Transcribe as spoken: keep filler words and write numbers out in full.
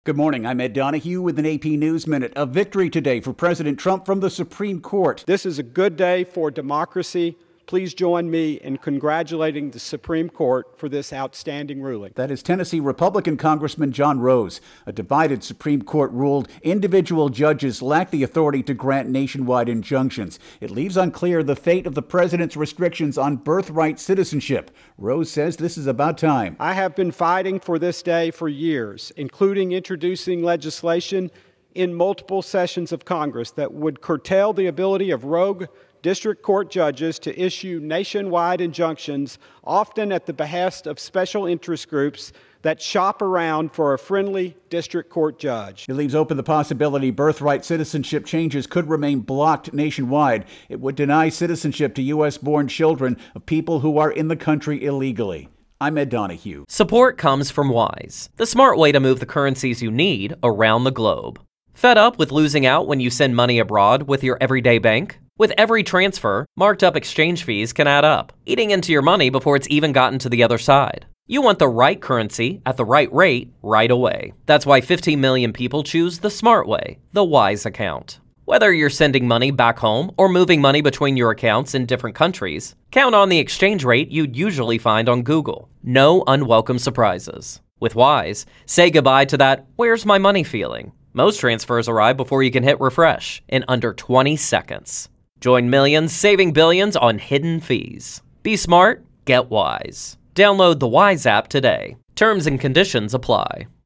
Good morning. I'm Ed Donahue with an A P News Minute. A victory today for President Trump from the Supreme Court. This is a good day for democracy. Please join me in congratulating the Supreme Court for this outstanding ruling. That is Tennessee Republican Congressman John Rose. A divided Supreme Court ruled individual judges lack the authority to grant nationwide injunctions. It leaves unclear the fate of the president's restrictions on birthright citizenship. Rose says this is about time. I have been fighting for this day for years, including introducing legislation in multiple sessions of Congress that would curtail the ability of rogue district court judges to issue nationwide injunctions, often at the behest of special interest groups that shop around for a friendly district court judge. It leaves open the possibility birthright citizenship changes could remain blocked nationwide. It would deny citizenship to U S-born children of people who are in the country illegally. I'm Ed Donahue. Support comes from Wise, the smart way to move the currencies you need around the globe. Fed up with losing out when you send money abroad with your everyday bank? With every transfer, marked up exchange fees can add up, eating into your money before it's even gotten to the other side. You want the right currency at the right rate right away. That's why fifteen million people choose the smart way, the Wise account. Whether you're sending money back home or moving money between your accounts in different countries, count on the exchange rate you'd usually find on Google. No unwelcome surprises. With Wise, say goodbye to that "where's my money" feeling. Most transfers arrive before you can hit refresh in under twenty seconds. Join millions saving billions on hidden fees. Be smart, get Wise. Download the Wise app today. Terms and conditions apply.